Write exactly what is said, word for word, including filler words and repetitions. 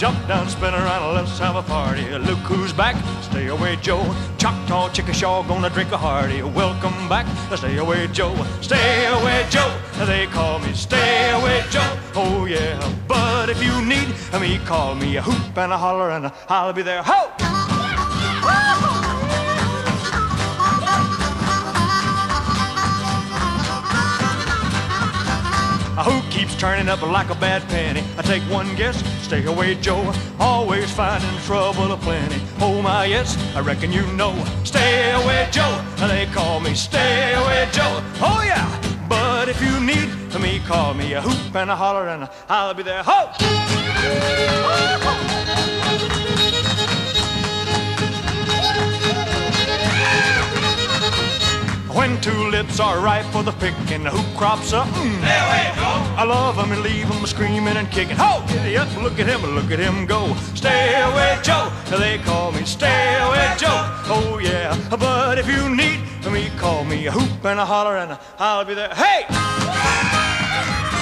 Jump down, spin around, let's have a party. Look who's back, stay away Joe. Choctaw, Chickasaw, gonna drink a hearty. Welcome back, stay away Joe. Stay away Joe, they call me Stay Away Joe. Oh yeah, but if you need me, call me a hoop and a holler and I'll be there. Ho! Who keeps turning up like a bad penny? I take one guess, stay away Joe. Always finding trouble aplenty. Oh my yes, I reckon you know. Stay away Joe, they call me Stay Away Joe. Oh yeah, but if you need me, call me a hoop and a holler and I'll be there. Ho! When tulips are ripe for the picking, who crops up? Mm. Stay away, Joe. I love 'em and leave 'em screaming and kicking. Ho! Giddy up, look at him, look at him go. Stay away, Joe. They call me Stay Away Joe. Oh yeah, but if you need me, call me a hoop and a holler and I'll be there. Hey!